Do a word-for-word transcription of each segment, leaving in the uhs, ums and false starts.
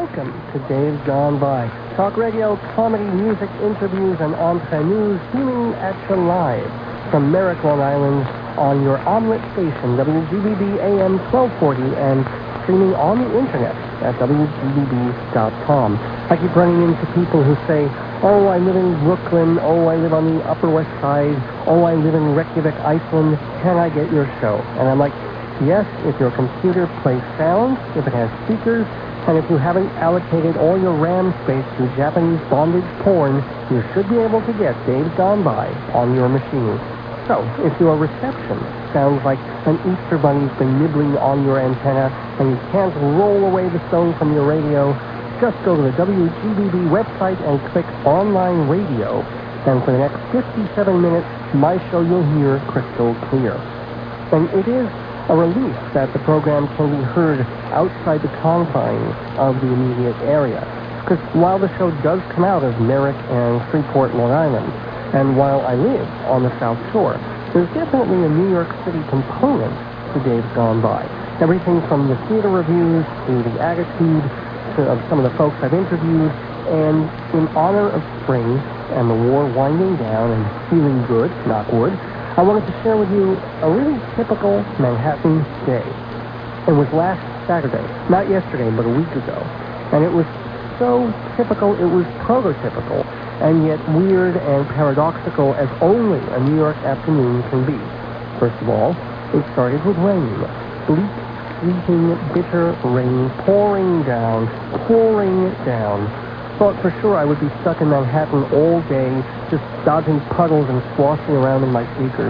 welcome to Dave's Gone By. Talk radio, comedy, music, interviews, and entre news beaming at you live from Merrick, Long Island on your omelet station, W G B B A M twelve forty, and streaming on the internet at W G B B dot com. I keep running into people who say, oh, I live in Brooklyn, oh, I live on the Upper West Side, oh, I live in Reykjavik, Iceland, can I get your show? And I'm like, yes, if your computer plays sound, if it has speakers, and if you haven't allocated all your RAM space to Japanese bondage porn, you should be able to get Dave's Gone By on your machine. So, if your reception sounds like an Easter bunny's been nibbling on your antenna and you can't roll away the stone from your radio, just go to the W G B B website and click Online Radio. And for the next fifty-seven minutes, my show you'll hear crystal clear. And it is a relief that the program can be heard outside the confines of the immediate area. Because while the show does come out of Merrick and Freeport, Long Island, and while I live on the South Shore, there's definitely a New York City component to Dave's Gone By. Everything from the theater reviews to the attitude to, of some of the folks I've interviewed, and in honor of spring and the war winding down and feeling good, knock wood, I wanted to share with you a really typical Manhattan day. It was last Saturday, not yesterday, but a week ago. And it was so typical, it was prototypical, and yet weird and paradoxical as only a New York afternoon can be. First of all, it started with rain. Bleak, sleeting, bitter rain pouring down, pouring down. Thought for sure I would be stuck in Manhattan all day, just dodging puddles and sloshing around in my sneakers.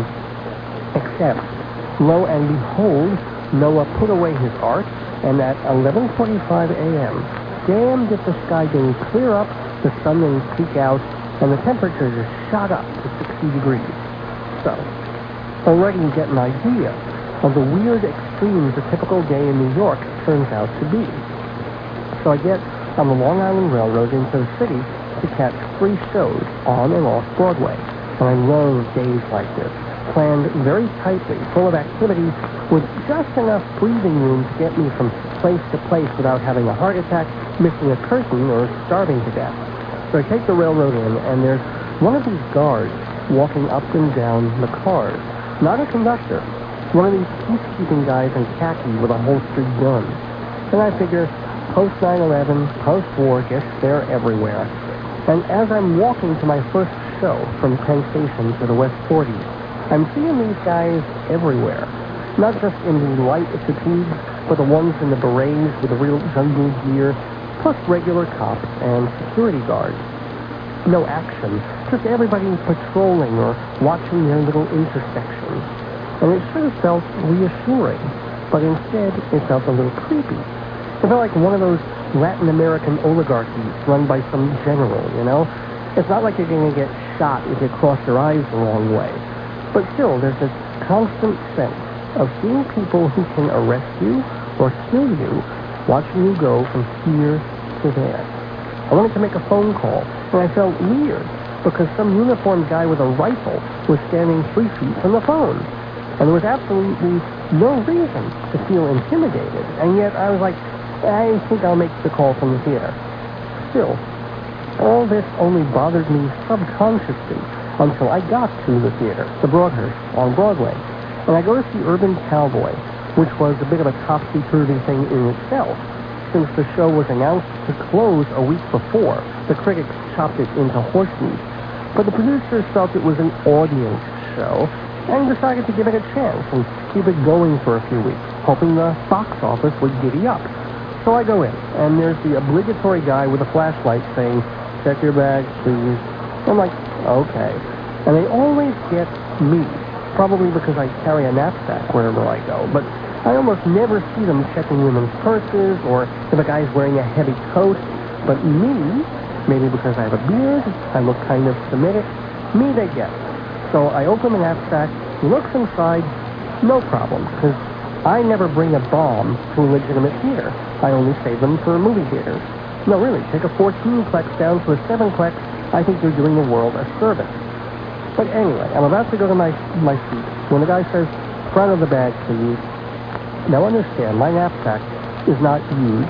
Except, lo and behold, Noah put away his art, and at eleven forty-five a.m., damned if the sky didn't clear up, the sun didn't peek out, and the temperature just shot up to sixty degrees. So, already you get an idea of the weird extremes a typical day in New York turns out to be. So I get on the Long Island Railroad into the city to catch three shows on and off Broadway. And I love days like this, planned very tightly, full of activity, with just enough breathing room to get me from place to place without having a heart attack, missing a curtain, or starving to death. So I take the railroad in, and there's one of these guards walking up and down the cars. Not a conductor, one of these peacekeeping guys in khaki with a holstered gun. And I figure, post nine eleven, post-war, guess they're everywhere. And as I'm walking to my first show from Penn Station to the West forties, I'm seeing these guys everywhere. Not just in the light fatigues, but the ones in the berets with the real jungle gear, plus regular cops and security guards. No action, just everybody patrolling or watching their little intersections. And it sort of felt reassuring, but instead it felt a little creepy. It felt like one of those Latin American oligarchies run by some general, you know? It's not like you're going to get shot if you cross your eyes the wrong way. But still, there's this constant sense of seeing people who can arrest you or kill you, watching you go from here to there. I wanted to make a phone call, and I felt weird because some uniformed guy with a rifle was standing three feet from the phone. And there was absolutely no reason to feel intimidated. And yet I was like, I think I'll make the call from the theater. Still, all this only bothered me subconsciously until I got to the theater, the Broadhurst, on Broadway. And I go to see Urban Cowboy, which was a bit of a topsy-turvy thing in itself, since the show was announced to close a week before. The critics chopped it into horsemeat. But the producers felt it was an audience show, and decided to give it a chance and keep it going for a few weeks, hoping the box office would giddy up. So I go in, and there's the obligatory guy with a flashlight saying, check your bags, please. I'm like, okay. And they always get me, probably because I carry a knapsack wherever I go, but I almost never see them checking women's purses or if a guy's wearing a heavy coat. But me, maybe because I have a beard, I look kind of Semitic, me they get. So I open the knapsack, he looks inside, no problem, because I never bring a bomb to a legitimate theater. I only save them for movie theaters. No, really, take a fourteen-plex down to a seven-plex, I think you're doing the world a service. But anyway, I'm about to go to my, my seat when the guy says, front of the bag, please. Now understand, my knapsack is not huge.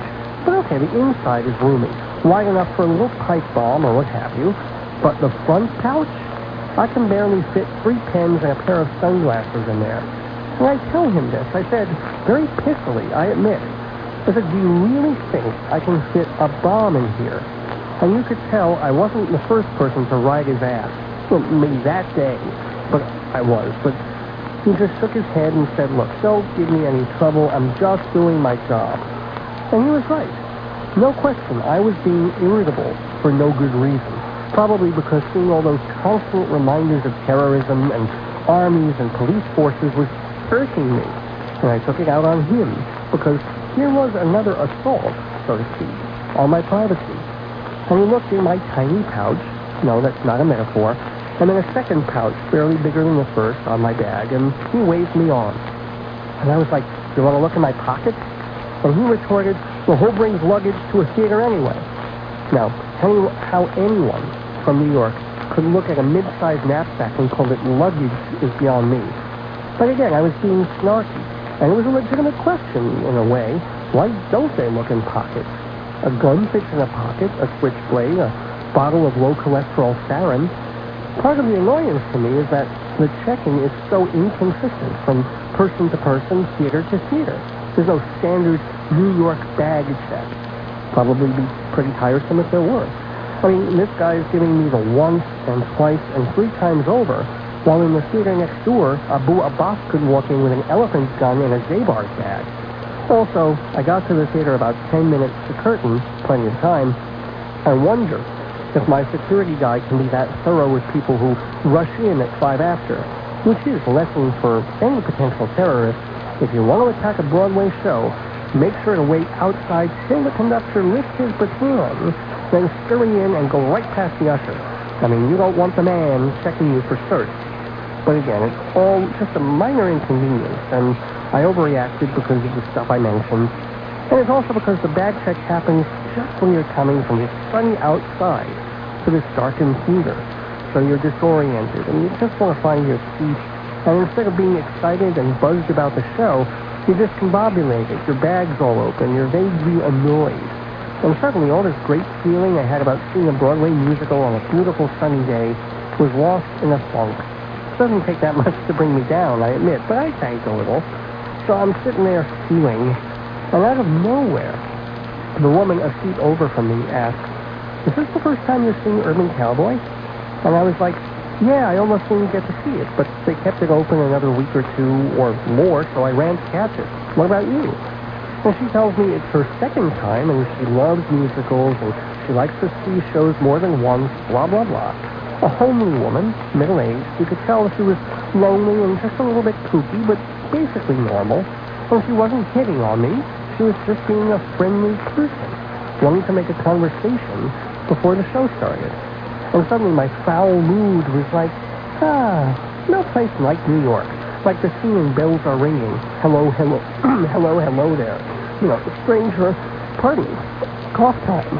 But okay, the inside is roomy, wide enough for a little pipe bomb or what have you. But the front pouch? I can barely fit three pens and a pair of sunglasses in there. And I tell him this. I said, very pithily, I admit. I said, do you really think I can fit a bomb in here? And you could tell I wasn't the first person to ride his ass. Well, maybe that day, but I was. But he just shook his head and said, look, don't give me any trouble. I'm just doing my job. And he was right. No question, I was being irritable for no good reason. Probably because seeing all those constant reminders of terrorism and armies and police forces was irking me. And I took it out on him, because here was another assault, so to speak, on my privacy. And he looked in my tiny pouch, no, that's not a metaphor, and then a second pouch, barely bigger than the first, on my bag, and he waved me on. And I was like, do you want to look in my pockets? And he retorted, well, who brings luggage to a theater anyway? Now, tell me how anyone from New York could look at a mid-sized knapsack and call it luggage is beyond me. But again, I was being snarky, and it was a legitimate question, in a way. Why don't they look in pockets? A gun fits in a pocket, a switchblade, a bottle of low-cholesterol sarin. Part of the annoyance to me is that the checking is so inconsistent from person to person, theater to theater. There's no standard New York bag check. Probably be pretty tiresome if there were. I mean, this guy is giving me the once and twice and three times over, while in the theater next door, Abu Abbas could walk in with an elephant gun and a Zabar's bag. Also, I got to the theater about ten minutes to curtain, plenty of time. I wonder if my security guy can be that thorough with people who rush in at five after, which is a lesson for any potential terrorist. If you want to attack a Broadway show, make sure to wait outside till the conductor lifts his baton, then scurry in and go right past the usher. I mean, you don't want the man checking you for search. But again, it's all just a minor inconvenience, and I overreacted because of the stuff I mentioned. And it's also because the bag check happens just when you're coming from this sunny outside to this darkened theater. So you're disoriented, and you just want to find your seat. And instead of being excited and buzzed about the show, you're discombobulated, your bag's all open, you're vaguely annoyed. And suddenly all this great feeling I had about seeing a Broadway musical on a beautiful sunny day was lost in a funk. It doesn't take that much to bring me down, I admit, but I tanked a little. So I'm sitting there stewing, and out of nowhere, the woman a seat over from me asked, is this the first time you're seeing Urban Cowboy? And I was like, yeah, I almost didn't get to see it, but they kept it open another week or two or more, so I ran to catch it. What about you? And she tells me it's her second time, and she loves musicals, and she likes to see shows more than once, blah, blah, blah. A homely woman, middle-aged. You could tell she was lonely and just a little bit kooky, but basically normal. And she wasn't hitting on me. She was just being a friendly person, wanting to make a conversation before the show started. And suddenly my foul mood was like, ah, no place like New York. Like the scene in Bells Are Ringing. Hello, hello, hello, hello there. You know, stranger, pardon me, cough time.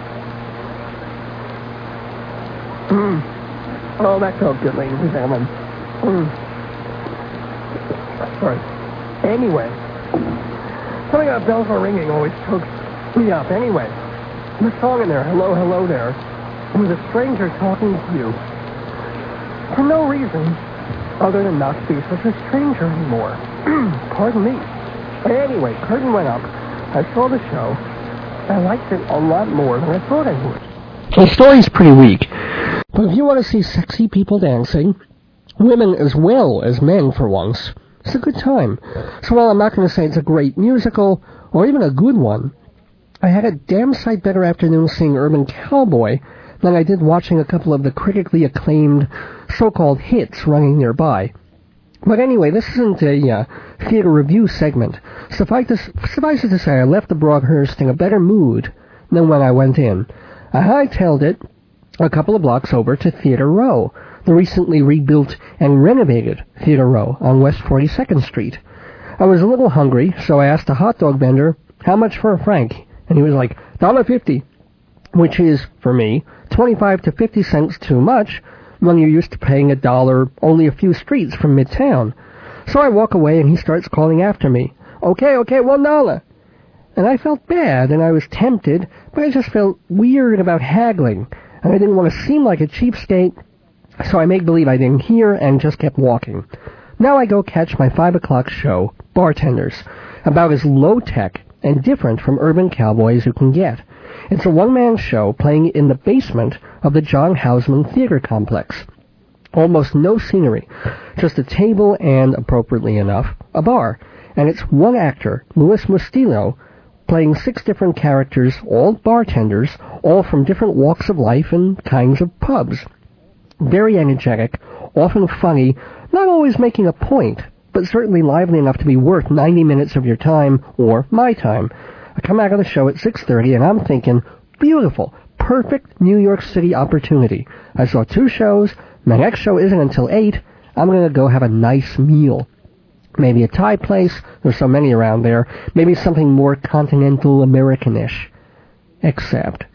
Mm. Oh, that felt good, ladies and gentlemen. Mm. Sorry. Anyway, something about Bells Are Ringing always chokes me up. Anyway, the song in there, hello, hello there, with a stranger talking to you for no reason other than not to be such a stranger anymore. Pardon me. Anyway, curtain went up. I saw the show. I liked it a lot more than I thought I would. The story's pretty weak, but if you want to see sexy people dancing, women as well as men for once, it's a good time. So while I'm not going to say it's a great musical, or even a good one, I had a damn sight better afternoon seeing Urban Cowboy than I did watching a couple of the critically acclaimed so-called hits running nearby. But anyway, this isn't a uh, theater review segment. Suffice, to, suffice it to say, I left the Broadhurst in a better mood than when I went in. I hightailed it a couple of blocks over to Theater Row, the recently rebuilt and renovated Theater Row on West forty-second Street. I was a little hungry, so I asked a hot dog vendor, how much for a frank? And he was like, one dollar fifty, which is, for me, twenty-five to fifty cents too much when you're used to paying a dollar only a few streets from Midtown. So I walk away and he starts calling after me. Okay, okay, one dollar. And I felt bad, and I was tempted, but I just felt weird about haggling, and I didn't want to seem like a cheapskate, so I made believe I didn't hear and just kept walking. Now I go catch my five o'clock show, Bartenders, about as low-tech and different from Urban Cowboys you can get. It's a one-man show playing in the basement of the John Houseman Theater Complex. Almost no scenery, just a table and, appropriately enough, a bar. And it's one actor, Louis Mustillo, playing six different characters, all bartenders, all from different walks of life and kinds of pubs. Very energetic, often funny, not always making a point, but certainly lively enough to be worth ninety minutes of your time, or my time. I come out of the show at six thirty, and I'm thinking, beautiful, perfect New York City opportunity. I saw two shows. My next show isn't until eight. I'm going to go have a nice meal. Maybe a Thai place. There's so many around there. Maybe something more continental American-ish. Except,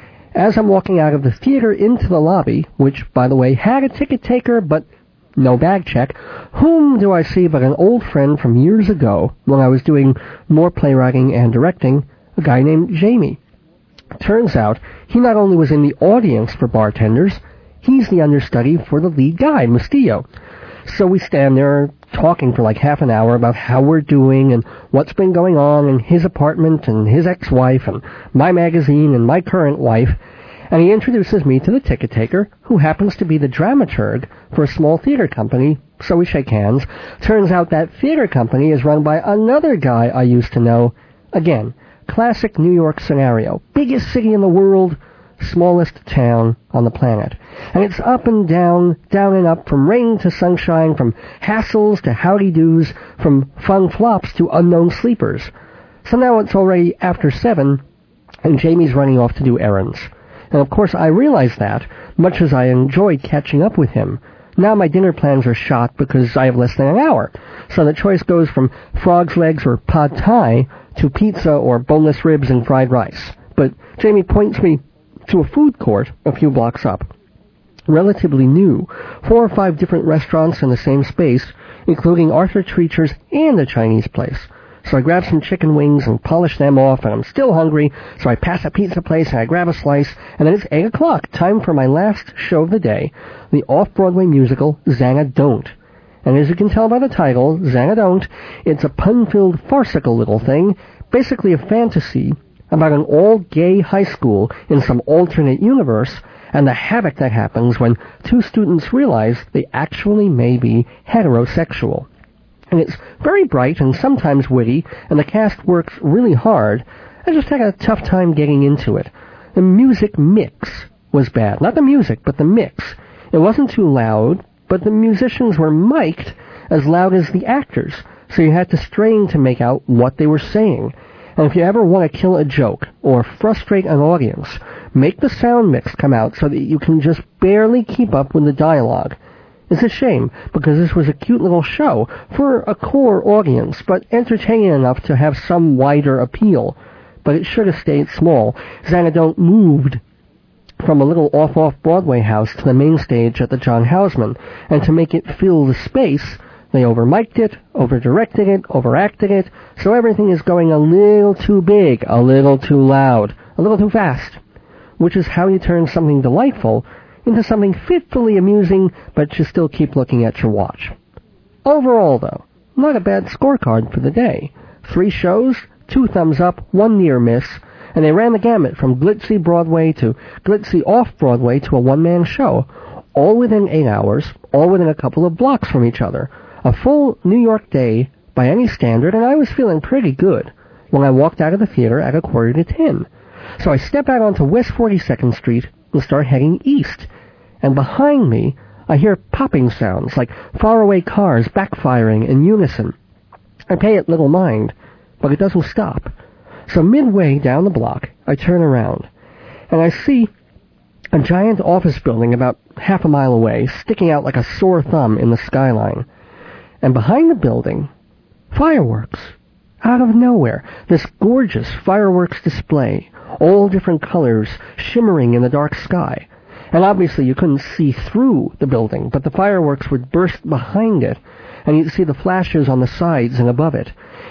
as I'm walking out of the theater into the lobby, which, by the way, had a ticket taker, but no bag check, whom do I see but an old friend from years ago when I was doing more playwriting and directing, a guy named Jamie. Turns out, he not only was in the audience for Bartenders, he's the understudy for the lead guy, Mustillo. So we stand there talking for like half an hour about how we're doing and what's been going on in his apartment and his ex-wife and my magazine and my current wife. And he introduces me to the ticket taker, who happens to be the dramaturg for a small theater company, so we shake hands. Turns out that theater company is run by another guy I used to know. Again, classic New York scenario. Biggest city in the world, smallest town on the planet. And it's up and down, down and up, from rain to sunshine, from hassles to howdy-doos, from fun flops to unknown sleepers. So now it's already after seven, and Jamie's running off to do errands. And of course I realize that, much as I enjoyed catching up with him. Now my dinner plans are shot because I have less than an hour. So the choice goes from frog's legs or pad thai to pizza or boneless ribs and fried rice. But Jamie points me to a food court a few blocks up. Relatively new, four or five different restaurants in the same space, including Arthur Treacher's and a Chinese place. So I grab some chicken wings and polish them off, and I'm still hungry, so I pass a pizza place and I grab a slice, and then it's eight o'clock, time for my last show of the day, the off-Broadway musical Xanadon't. And as you can tell by the title, Xanadon't, it's a pun-filled, farcical little thing, basically a fantasy about an all-gay high school in some alternate universe, and the havoc that happens when two students realize they actually may be heterosexual. And it's very bright and sometimes witty, and the cast works really hard. I just had a tough time getting into it. The music mix was bad. Not the music, but the mix. It wasn't too loud, but the musicians were mic'd as loud as the actors, so you had to strain to make out what they were saying. And if you ever want to kill a joke or frustrate an audience, make the sound mix come out so that you can just barely keep up with the dialogue. It's a shame, because this was a cute little show for a core audience, but entertaining enough to have some wider appeal. But it should have stayed small. Xanadon't moved from a little off-off-Broadway house to the main stage at the John Houseman, and to make it fill the space, they over-mic'd it, over-directed it, overacted it, so everything is going a little too big, a little too loud, a little too fast, which is how you turn something delightful into something fitfully amusing, but you still keep looking at your watch. Overall, though, not a bad scorecard for the day. Three shows, two thumbs up, one near miss, and they ran the gamut from glitzy Broadway to glitzy off-Broadway to a one-man show, all within eight hours, all within a couple of blocks from each other. A full New York day by any standard, and I was feeling pretty good when I walked out of the theater at a quarter to ten. So I step out onto West forty-second Street and start heading east. And behind me, I hear popping sounds like faraway cars backfiring in unison. I pay it little mind, but it doesn't stop. So midway down the block, I turn around, and I see a giant office building about half a mile away, sticking out like a sore thumb in the skyline. And behind the building, fireworks. Out of nowhere, this gorgeous fireworks display, all different colors, shimmering in the dark sky. And obviously you couldn't see through the building, but the fireworks would burst behind it, and you'd see the flashes on the sides and above it.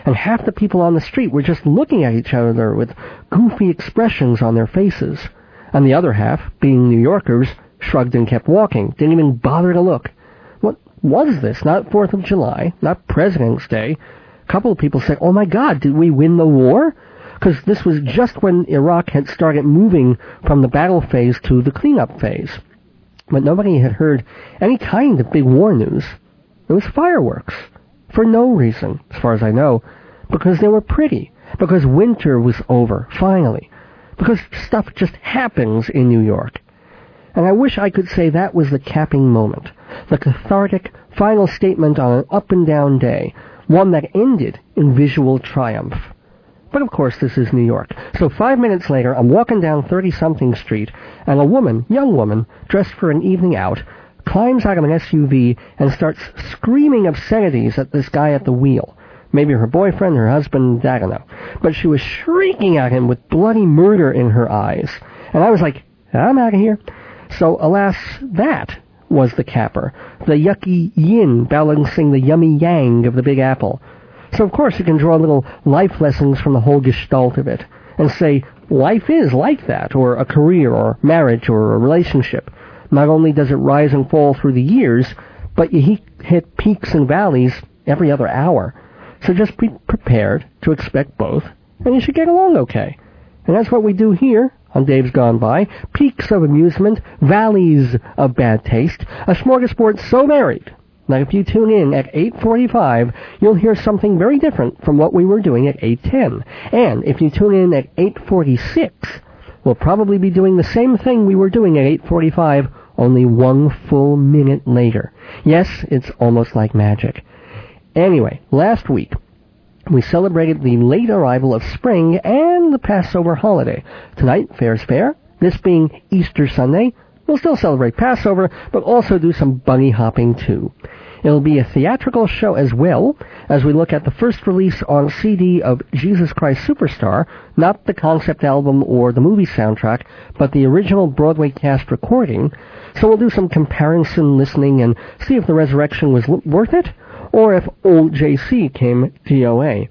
and half the people on the street were just looking at each other with goofy expressions on their faces. And the other half, being New Yorkers, shrugged and kept walking, didn't even bother to look. What was this? Not fourth of July, not President's Day. A couple of people said, oh my God, did we win the war? Because this was just when Iraq had started moving from the battle phase to the cleanup phase. But nobody had heard any kind of big war news. It was fireworks. For no reason, as far as I know. Because they were pretty. Because winter was over, finally. Because stuff just happens in New York. And I wish I could say that was the capping moment. The cathartic final statement on an up-and-down day. One that ended in visual triumph. But of course this is New York. So five minutes later, I'm walking down thirty-something Street, and a woman, young woman, dressed for an evening out, climbs out of an S U V and starts screaming obscenities at this guy at the wheel. Maybe her boyfriend, her husband, I don't know. But she was shrieking at him with bloody murder in her eyes. And I was like, I'm out of here. So alas, that was the capper. The yucky yin balancing the yummy yang of the Big Apple. So, of course, you can draw little life lessons from the whole gestalt of it and say, life is like that, or a career, or marriage, or a relationship. Not only does it rise and fall through the years, but you hit peaks and valleys every other hour. So just be prepared to expect both, and you should get along okay. And that's what we do here on Dave's Gone By. Peaks of amusement, valleys of bad taste, a smorgasbord so varied. Now, if you tune in at eight forty-five, you'll hear something very different from what we were doing at eight ten. And if you tune in at eight forty-six, we'll probably be doing the same thing we were doing at eight forty-five, only one full minute later. Yes, it's almost like magic. Anyway, last week, we celebrated the late arrival of spring and the Passover holiday. Tonight, fair's fair. This being Easter Sunday, we'll still celebrate Passover, but also do some bunny hopping too. It'll be a theatrical show as well, as we look at the first release on C D of Jesus Christ Superstar, not the concept album or the movie soundtrack, but the original Broadway cast recording. So we'll do some comparison listening and see if the resurrection was l- worth it, or if old J C came D O A.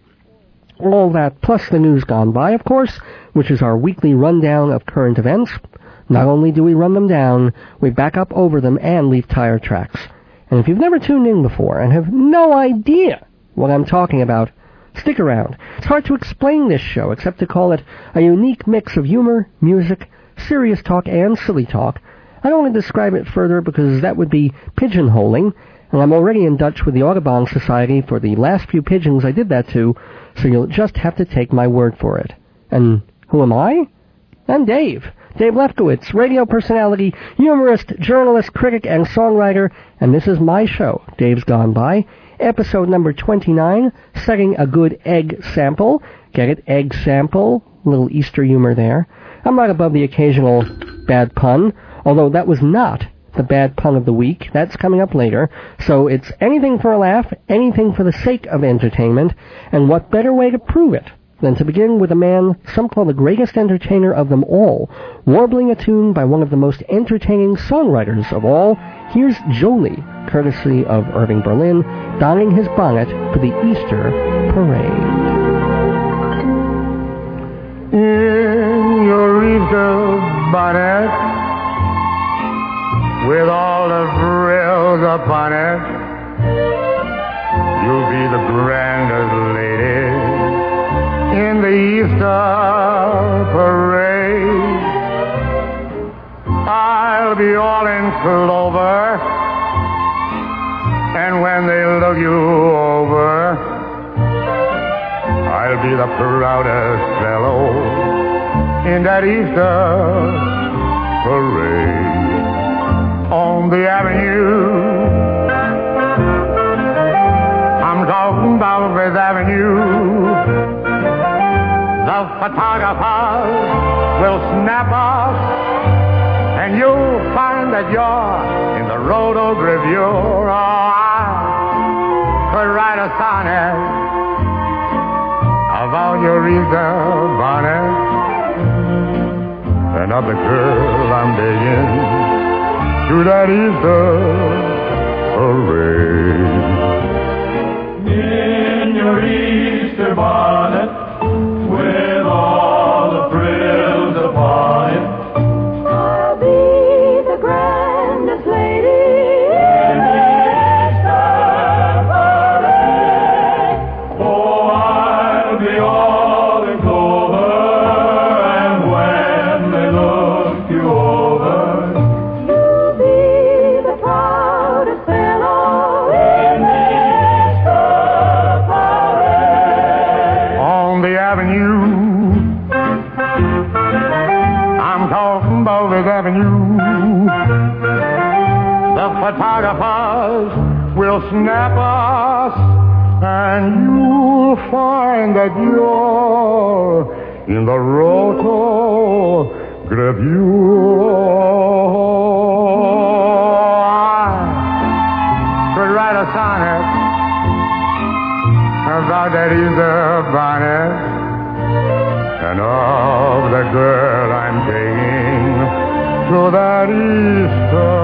All that, plus the news gone by, of course, which is our weekly rundown of current events. Not only do we run them down, we back up over them and leave tire tracks. And if you've never tuned in before and have no idea what I'm talking about, stick around. It's hard to explain this show except to call it a unique mix of humor, music, serious talk, and silly talk. I don't want to describe it further because that would be pigeonholing, and I'm already in Dutch with the Audubon Society for the last few pigeons I did that to, so you'll just have to take my word for it. And who am I? I'm Dave. Dave Lefkowitz, radio personality, humorist, journalist, critic, and songwriter, and this is my show, Dave's Gone By, episode number twenty-nine, setting a good egg sample. Get it? Egg sample. Little Easter humor there. I'm not above the occasional bad pun, although that was not the bad pun of the week. That's coming up later. So it's anything for a laugh, anything for the sake of entertainment, and what better way to prove it than to begin with a man some call the greatest entertainer of them all, warbling a tune by one of the most entertaining songwriters of all. Here's Jolie, courtesy of Irving Berlin, donning his bonnet for the Easter parade. In your Easter bonnet, with all the frills upon it, you'll be the grandest lady in the Easter parade. I'll be all in clover, and when they look you over, I'll be the proudest fellow in that Easter parade. On the avenue, I'm talking about Fifth Avenue, the photographers will snap us, and you'll find that you're in the Rhodos Review. Oh, I could write a sonnet about your Easter bonnet, and of the girl I'm digging to that Easter parade. In your Easter bonnet with all the frills upon it. I'll be the grandest lady in the Easter parade. Oh, I'll be all in clover, and when they look you over, you'll be the proudest fellow in the Easter parade. on the avenue. I'm talking about this avenue. The photographers will snap us, and you'll find that you're in the rotogravure. I could write a sonnet about that Easter bonnet and of the girl I'm taking to that Easter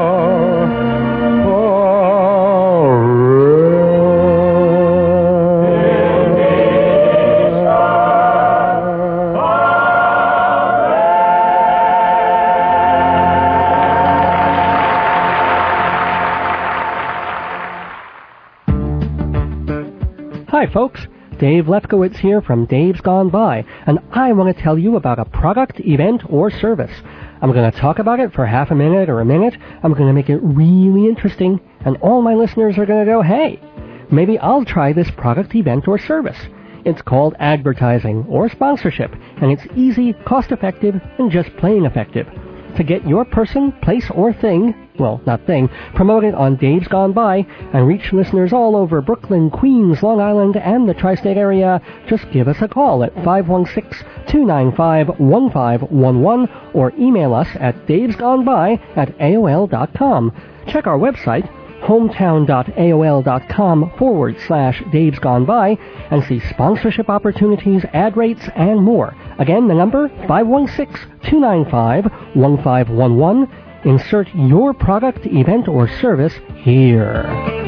Hi, folks. Dave Lefkowitz here from Dave's Gone By, and I want to tell you about a product, event, or service. I'm going to talk about it for half a minute or a minute. I'm going to make it really interesting, and all my listeners are going to go, hey, maybe I'll try this product, event, or service. It's called advertising or sponsorship, and it's easy, cost-effective, and just plain effective. To get your person, place, or thing, well, not thing, promoted on Dave's Gone By and reach listeners all over Brooklyn, Queens, Long Island, and the tri-state area, just give us a call at five one six, two nine five, one five one one or email us at davesgoneby at A O L dot com. Check our website, hometown.aol.com forward slash Dave's Gone By, and see sponsorship opportunities, ad rates, and more. Again, the number, five one six, two nine five, one five one one. Insert your product, event, or service here.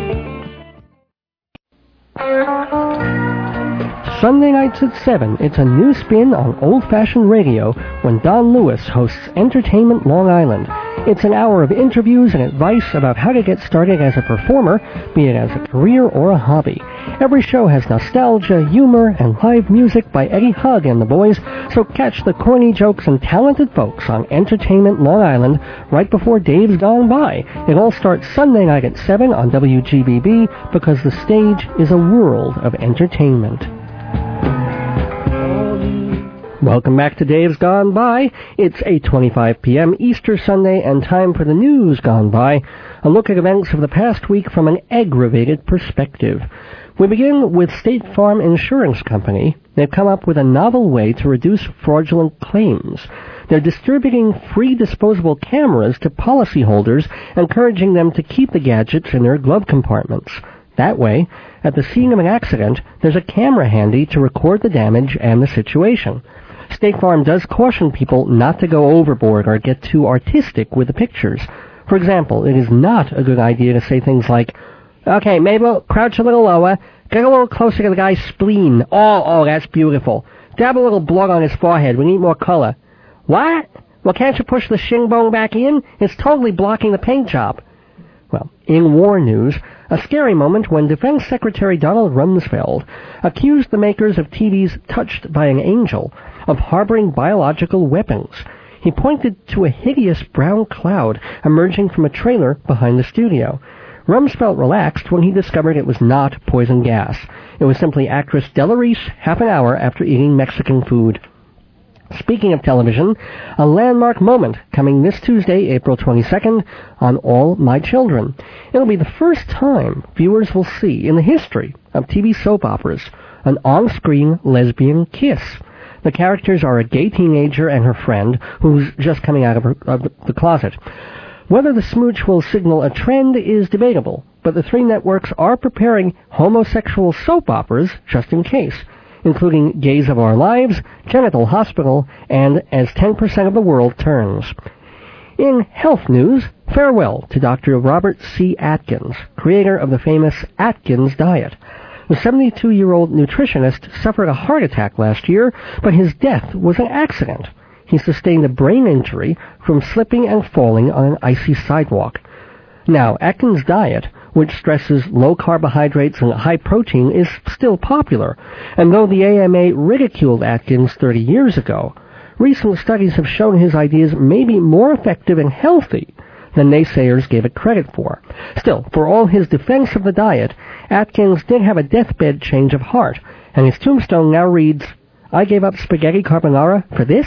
Sunday nights at seven, it's a new spin on old-fashioned radio when Don Lewis hosts Entertainment Long Island. It's an hour of interviews and advice about how to get started as a performer, be it as a career or a hobby. Every show has nostalgia, humor, and live music by Eddie Hugg and the boys, so catch the corny jokes and talented folks on Entertainment Long Island right before Dave's Gone By. It all starts Sunday night at seven on W G B B because the stage is a world of entertainment. Welcome back to Dave's Gone By. It's eight twenty-five p.m. Easter Sunday and time for the news gone by, a look at events of the past week from an aggravated perspective. We begin with State Farm Insurance Company. They've come up with a novel way to reduce fraudulent claims. They're distributing free disposable cameras to policyholders, encouraging them to keep the gadgets in their glove compartments. That way, at the scene of an accident, there's a camera handy to record the damage and the situation. State Farm does caution people not to go overboard or get too artistic with the pictures. For example, it is not a good idea to say things like, okay, Mabel, crouch a little lower, get a little closer to the guy's spleen. Oh, oh, that's beautiful. Dab a little blood on his forehead. We need more color. What? Well, can't you push the shin bone back in? It's totally blocking the paint job. Well, in war news, a scary moment when Defense Secretary Donald Rumsfeld accused the makers of T Vs Touched by an Angel of harboring biological weapons. He pointed to a hideous brown cloud emerging from a trailer behind the studio. Rumsfeld relaxed when he discovered it was not poison gas. It was simply actress Della Reese half an hour after eating Mexican food. Speaking of television, a landmark moment coming this Tuesday, April twenty-second, on All My Children. It'll be the first time viewers will see, in the history of T V soap operas, an on-screen lesbian kiss. The characters are a gay teenager and her friend, who's just coming out of, her, of the closet. Whether the smooch will signal a trend is debatable, but the three networks are preparing homosexual soap operas just in case, including Gays of Our Lives, Genital Hospital, and As ten percent of the World Turns. In health news, farewell to Doctor Robert C. Atkins, creator of the famous Atkins diet. The seventy-two-year-old nutritionist suffered a heart attack last year, but his death was an accident. He sustained a brain injury from slipping and falling on an icy sidewalk. Now, Atkins' diet, which stresses low carbohydrates and high protein, is still popular, and though the A M A ridiculed Atkins thirty years ago, recent studies have shown his ideas may be more effective and healthy than naysayers gave it credit for. Still, for all his defense of the diet, Atkins did have a deathbed change of heart, and his tombstone now reads, "I gave up spaghetti carbonara for this?"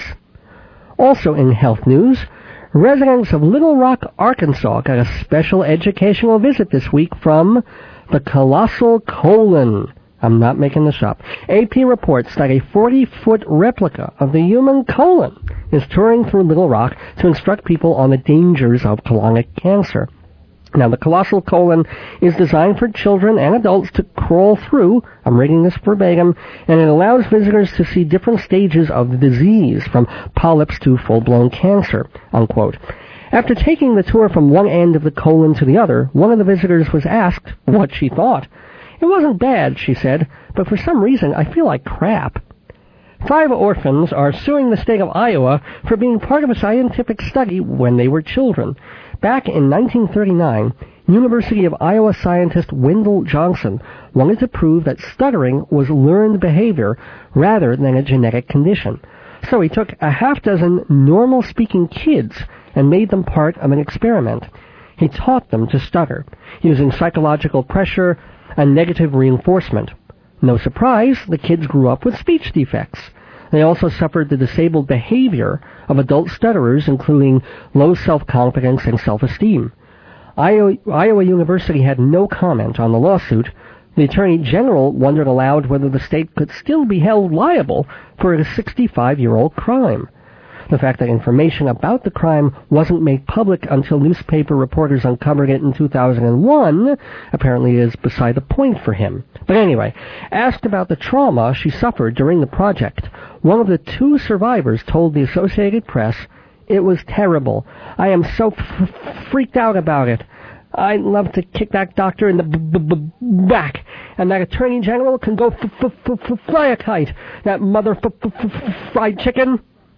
Also in health news, residents of Little Rock, Arkansas got a special educational visit this week from the Colossal Colon. I'm not making this up. A P reports that a forty-foot replica of the human colon is touring through Little Rock to instruct people on the dangers of colonic cancer. Now, the Colossal Colon is designed for children and adults to crawl through. I'm reading this verbatim, and it allows visitors to see different stages of the disease, from polyps to full-blown cancer, unquote. After taking the tour from one end of the colon to the other, one of the visitors was asked what she thought. "It wasn't bad," she said, "but for some reason I feel like crap." Five orphans are suing the state of Iowa for being part of a scientific study when they were children. Back in nineteen thirty-nine, University of Iowa scientist Wendell Johnson wanted to prove that stuttering was learned behavior rather than a genetic condition. So he took a half dozen normal-speaking kids and made them part of an experiment. He taught them to stutter, using psychological pressure and negative reinforcement. No surprise, the kids grew up with speech defects. They also suffered the disabled behavior of adult stutterers, including low self-confidence and self-esteem. Iowa, Iowa University had no comment on the lawsuit. The Attorney General wondered aloud whether the state could still be held liable for a sixty-five-year-old crime. The fact that information about the crime wasn't made public until newspaper reporters uncovered it in two thousand one apparently is beside the point for him. But anyway, asked about the trauma she suffered during the project, one of the two survivors told the Associated Press, "It was terrible. I am so f- freaked out about it. I'd love to kick that doctor in the b- b- b- back, and that Attorney General can go f- f- f- f- fly a kite. That mother f- f- f- fried chicken."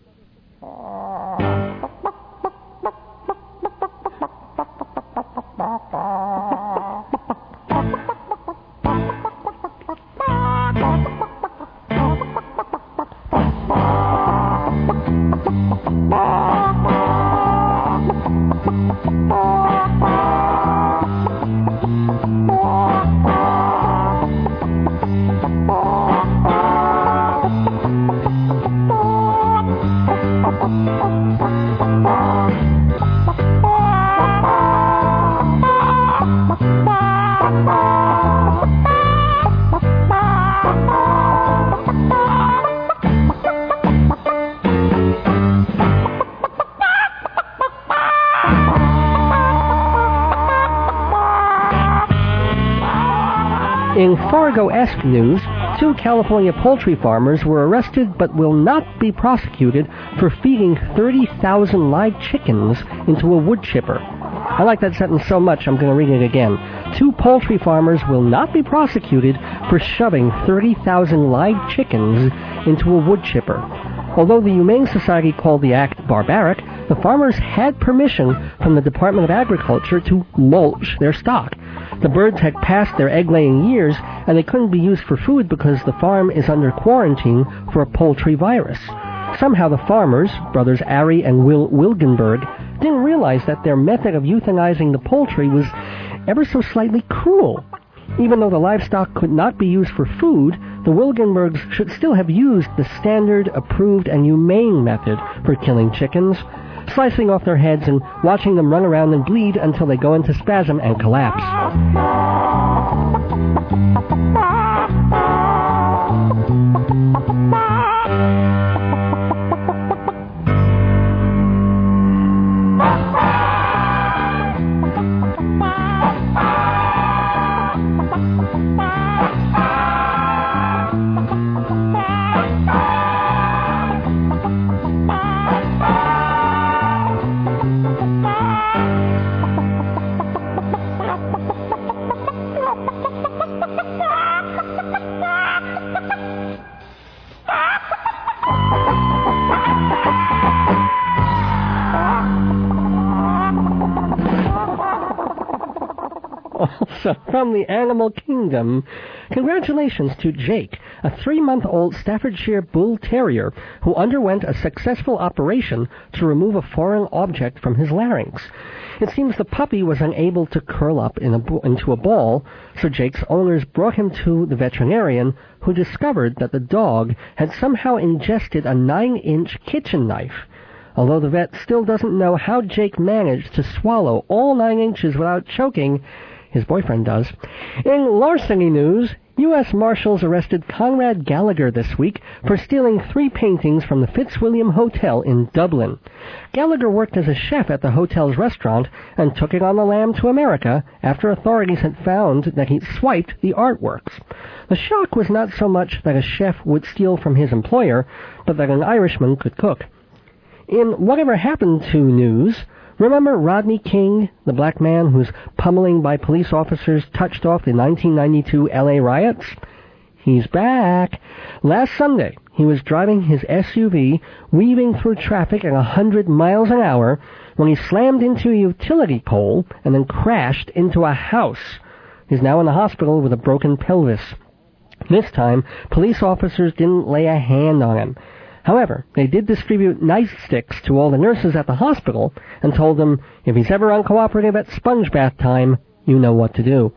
In Fargo-esque news, two California poultry farmers were arrested but will not be prosecuted for feeding thirty thousand live chickens into a wood chipper. I like that sentence so much I'm going to read it again. Two poultry farmers will not be prosecuted for shoving thirty thousand live chickens into a wood chipper. Although the Humane Society called the act barbaric, the farmers had permission from the Department of Agriculture to mulch their stock. The birds had passed their egg-laying years, and they couldn't be used for food because the farm is under quarantine for a poultry virus. Somehow the farmers, brothers Ari and Will Wilgenberg, didn't realize that their method of euthanizing the poultry was ever so slightly cruel. Even though the livestock could not be used for food, the Wilgenbergs should still have used the standard, approved, and humane method for killing chickens, slicing off their heads and watching them run around and bleed until they go into spasm and collapse. So, from the animal kingdom, congratulations to Jake, a three-month-old Staffordshire Bull Terrier who underwent a successful operation to remove a foreign object from his larynx. It seems the puppy was unable to curl up in a, into a ball, so Jake's owners brought him to the veterinarian, who discovered that the dog had somehow ingested a nine-inch kitchen knife. Although the vet still doesn't know how Jake managed to swallow all nine inches without choking, his boyfriend does. In larceny news, U S Marshals arrested Conrad Gallagher this week for stealing three paintings from the Fitzwilliam Hotel in Dublin. Gallagher worked as a chef at the hotel's restaurant and took it on the lam to America after authorities had found that he'd swiped the artworks. The shock was not so much that a chef would steal from his employer, but that an Irishman could cook. In Whatever Happened to news, remember Rodney King, the black man whose pummeling by police officers touched off the nineteen ninety-two L A riots? He's back. Last Sunday, he was driving his S U V, weaving through traffic at one hundred miles an hour, when he slammed into a utility pole and then crashed into a house. He's now in the hospital with a broken pelvis. This time, police officers didn't lay a hand on him. However, they did distribute nice sticks to all the nurses at the hospital and told them, if he's ever uncooperative at sponge bath time, you know what to do.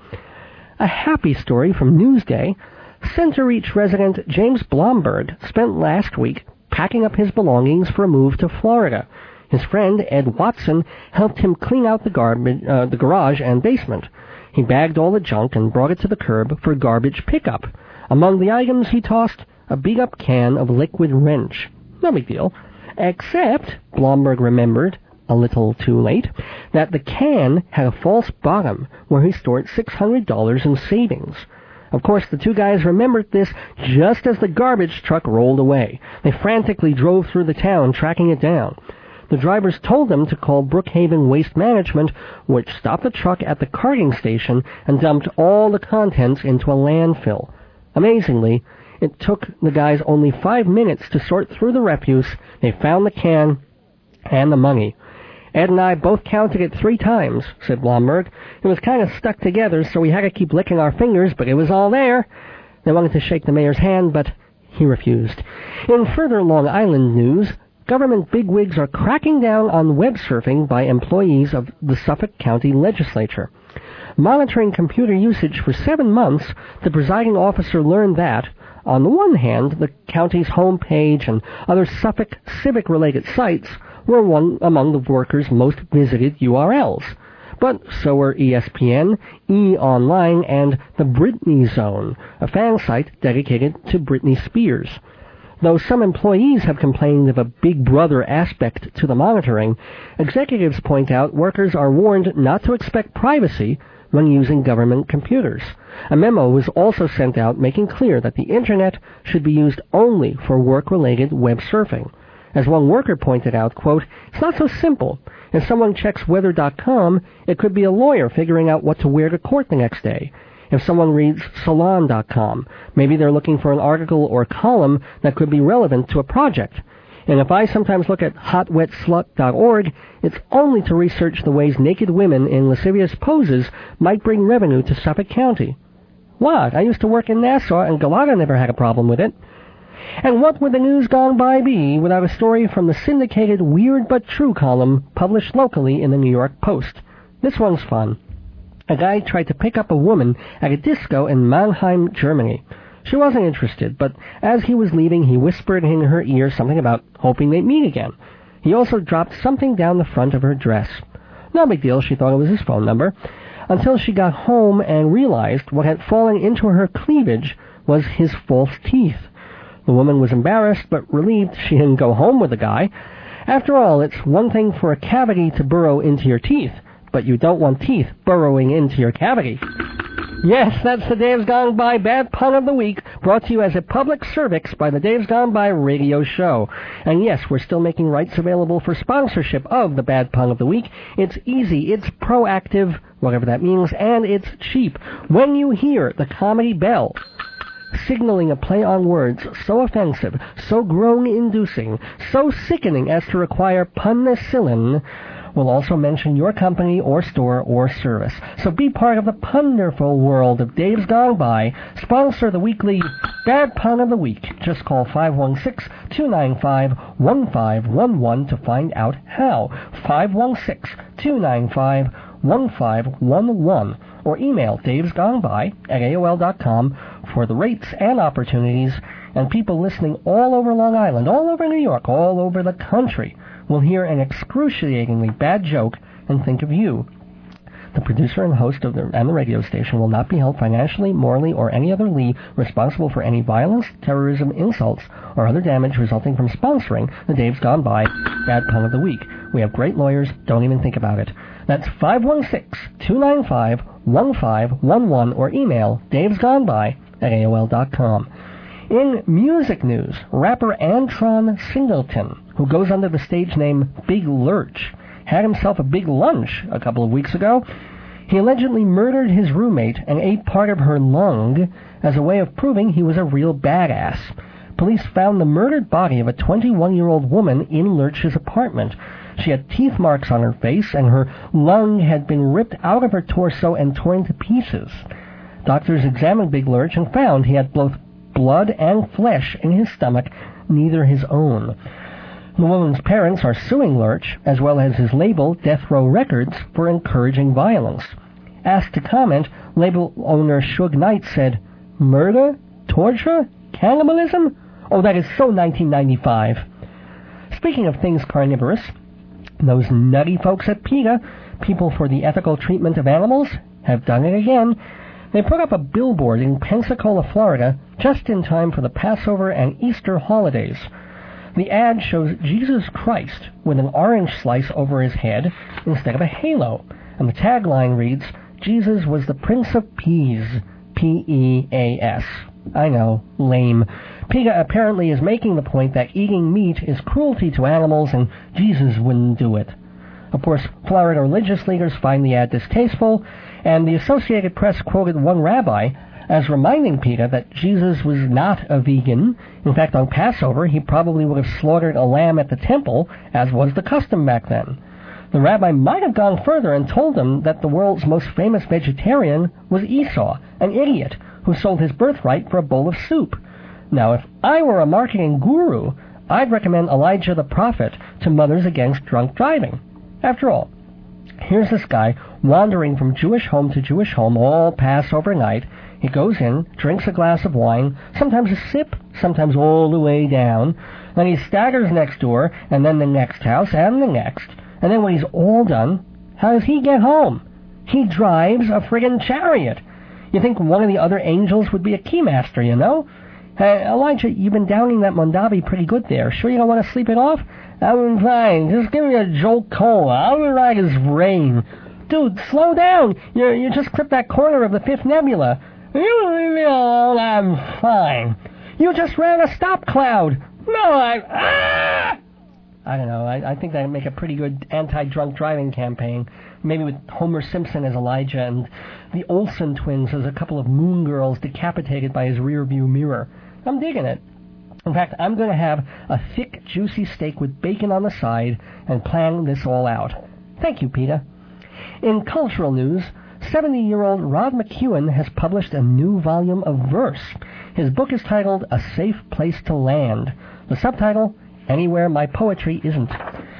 A happy story from Newsday. Center Reach resident James Blomberg spent last week packing up his belongings for a move to Florida. His friend Ed Watson helped him clean out the, garbage, uh, the garage and basement. He bagged all the junk and brought it to the curb for garbage pickup. Among the items he tossed, a beat-up can of liquid wrench. No big deal. Except, Blomberg remembered, a little too late, that the can had a false bottom where he stored six hundred dollars in savings. Of course, the two guys remembered this just as the garbage truck rolled away. They frantically drove through the town, tracking it down. The drivers told them to call Brookhaven Waste Management, which stopped the truck at the carting station and dumped all the contents into a landfill. Amazingly, it took the guys only five minutes to sort through the refuse. They found the can and the money. Ed and I both counted it three times, said Blomberg. It was kind of stuck together, so we had to keep licking our fingers, but it was all there. They wanted to shake the mayor's hand, but he refused. In further Long Island news, government bigwigs are cracking down on web surfing by employees of the Suffolk County Legislature. Monitoring computer usage for seven months, the presiding officer learned that, on the one hand, the county's homepage and other Suffolk civic-related sites were one among the workers' most visited U R Ls. But so were E S P N, E! Online, and the Britney Zone, a fan site dedicated to Britney Spears. Though some employees have complained of a Big Brother aspect to the monitoring, executives point out workers are warned not to expect privacy when using government computers. A memo was also sent out making clear that the Internet should be used only for work-related web surfing. As one worker pointed out, quote, it's not so simple. If someone checks weather dot com, it could be a lawyer figuring out what to wear to court the next day. If someone reads salon dot com, maybe they're looking for an article or column that could be relevant to a project. And if I sometimes look at hot wet slut dot org, it's only to research the ways naked women in lascivious poses might bring revenue to Suffolk County. What? I used to work in Nassau, and Galaga never had a problem with it. And what would the news gone by be without a story from the syndicated Weird But True column published locally in the New York Post? This one's fun. A guy tried to pick up a woman at a disco in Mannheim, Germany. She wasn't interested, but as he was leaving, he whispered in her ear something about hoping they'd meet again. He also dropped something down the front of her dress. No big deal, she thought it was his phone number, until she got home and realized what had fallen into her cleavage was his false teeth. The woman was embarrassed, but relieved she didn't go home with the guy. After all, it's one thing for a cavity to burrow into your teeth, but you don't want teeth burrowing into your cavity. Yes, that's the Dave's Gone By Bad Pun of the Week, brought to you as a public service by the Dave's Gone By radio show. And yes, we're still making rights available for sponsorship of the Bad Pun of the Week. It's easy, it's proactive, whatever that means, and it's cheap. When you hear the comedy bell signaling a play on words so offensive, so groan-inducing, so sickening as to require penicillin, We'll also mention your company or store or service. So be part of the wonderful world of Dave's Gone By. Sponsor the weekly Bad Pun of the Week. Just call five one six, two nine five, one five one one to find out how. five one six, two nine five, one five one one. Or email davesgoneby at A O L dot com for the rates and opportunities. And people listening all over Long Island, all over New York, all over the country will hear an excruciatingly bad joke and think of you. The producer and host of the, and the radio station will not be held financially, morally, or any other ly responsible for any violence, terrorism, insults, or other damage resulting from sponsoring the Dave's Gone By Bad Pun of the Week. We have great lawyers. Don't even think about it. That's five one six, two nine five, one five one one or email davesgoneby at A O L dot com. In music news, rapper Antron Singleton, who goes under the stage name Big Lurch, had himself a big lunch a couple of weeks ago. He allegedly murdered his roommate and ate part of her lung as a way of proving he was a real badass. Police found the murdered body of a twenty-one-year-old woman in Lurch's apartment. She had teeth marks on her face, and her lung had been ripped out of her torso and torn to pieces. Doctors examined Big Lurch and found he had both blood and flesh in his stomach, neither his own. The woman's parents are suing Lurch, as well as his label, Death Row Records, for encouraging violence. Asked to comment, label owner Suge Knight said, "Murder? Torture? Cannibalism? Oh, that is so nineteen ninety-five. Speaking of things carnivorous, those nutty folks at PETA, People for the Ethical Treatment of Animals, have done it again. They put up a billboard in Pensacola, Florida, just in time for the Passover and Easter holidays. The ad shows Jesus Christ with an orange slice over his head instead of a halo, and the tagline reads, "Jesus was the Prince of Peas, P E A S. I know, lame. PETA apparently is making the point that eating meat is cruelty to animals, and Jesus wouldn't do it. Of course, Florida religious leaders find the ad distasteful, and the Associated Press quoted one rabbi as reminding PETA that Jesus was not a vegan. In fact, on Passover, he probably would have slaughtered a lamb at the temple, as was the custom back then. The rabbi might have gone further and told them that the world's most famous vegetarian was Esau, an idiot who sold his birthright for a bowl of soup. Now, if I were a marketing guru, I'd recommend Elijah the Prophet to mothers against drunk driving. After all, here's this guy wandering from Jewish home to Jewish home all Passover night. He goes in, drinks a glass of wine, sometimes a sip, sometimes all the way down. Then he staggers next door, and then the next house, and the next. And then when he's all done, how does he get home? He drives a friggin' chariot. You think one of the other angels would be a keymaster, you know? Hey, Elijah, you've been downing that Mondavi pretty good there. Sure you don't want to sleep it off? I'm fine. Just give me a Jolt Cola. I'll be right as rain. Dude, slow down. You you just clipped that corner of the Fifth Nebula. You leave me alone. I'm fine. You just ran a stop cloud. No, I... Ah! I don't know. I, I think that would make a pretty good anti-drunk driving campaign. Maybe with Homer Simpson as Elijah and the Olsen twins as a couple of moon girls decapitated by his rear-view mirror. I'm digging it. In fact, I'm going to have a thick, juicy steak with bacon on the side and plan this all out. Thank you, PETA. In cultural news, seventy-year-old Rod McEwen has published a new volume of verse. His book is titled A Safe Place to Land. The subtitle, Anywhere My Poetry Isn't.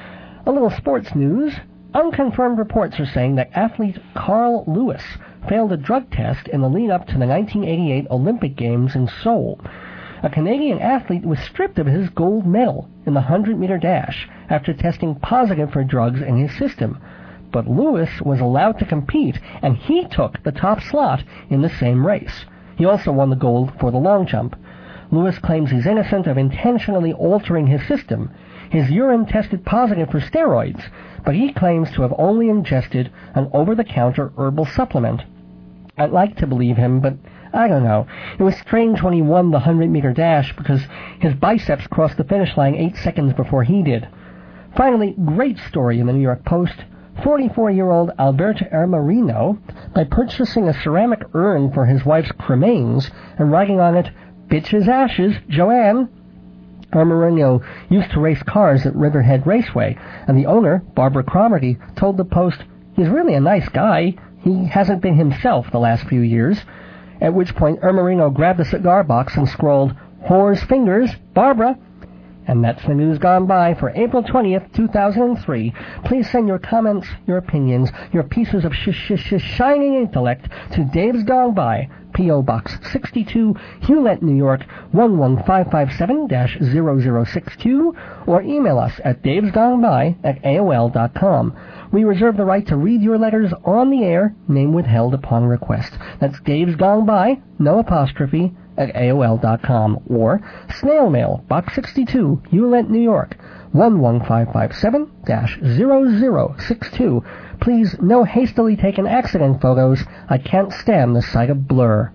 A little sports news. Unconfirmed reports are saying that athlete Carl Lewis failed a drug test in the lead-up to the nineteen eighty-eight Olympic Games in Seoul. A Canadian athlete was stripped of his gold medal in the hundred-meter dash after testing positive for drugs in his system. But Lewis was allowed to compete, and he took the top slot in the same race. He also won the gold for the long jump. Lewis claims he's innocent of intentionally altering his system. His urine tested positive for steroids, but he claims to have only ingested an over-the-counter herbal supplement. I'd like to believe him, but I don't know. It was strange when he won the hundred-meter dash because his biceps crossed the finish line eight seconds before he did. Finally, great story in the New York Post. forty-four-year-old Alberto Ermarino, by purchasing a ceramic urn for his wife's cremains and writing on it, "Bitch's ashes, Joanne," Irma Ringo used to race cars at Riverhead Raceway, and the owner, Barbara Cromarty, told the Post, "He's really a nice guy. He hasn't been himself the last few years." At which point Irma Ringo grabbed a cigar box and scrawled, "Whore's fingers, Barbara." And that's the news gone by for April twentieth, two thousand three. Please send your comments, your opinions, your pieces of sh sh sh shining intellect to Dave's Gone By, P O. Box sixty-two, Hewlett, New York, one one five five seven dash zero zero six two, or email us at davesgoneby at A O L dot com. We reserve the right to read your letters on the air, name withheld upon request. That's Dave's Gone By, no apostrophe, at A O L dot com, or snail mail, Box sixty-two, Hewlett, New York, one one five five seven dash zero zero six two. Please, no hastily taken accident photos. I can't stand the sight of blur.